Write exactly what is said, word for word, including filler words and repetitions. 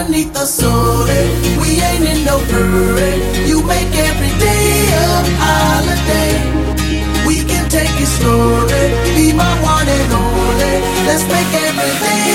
Beneath the sun, we ain't in no hurry. You make every day a holiday. We can take it slowly. Be my one and only. Let's make every day